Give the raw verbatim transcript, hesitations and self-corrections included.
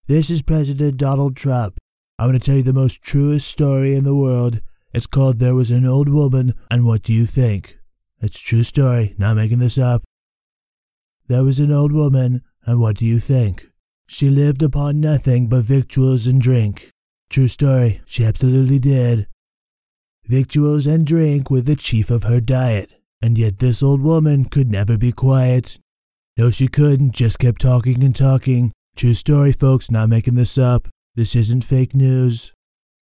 This is President Donald Trump. I'm going to tell you the most truest story in the world. It's called There Was an Old Woman, and What Do You Think? It's a true story, not making this up. There was an old woman, and what do you think? She lived upon nothing but victuals and drink. True story, she absolutely did. Victuals and drink were the chief of her diet, and yet this old woman could never be quiet. No, she couldn't, just kept talking and talking. True story, folks, not making this up. This isn't fake news.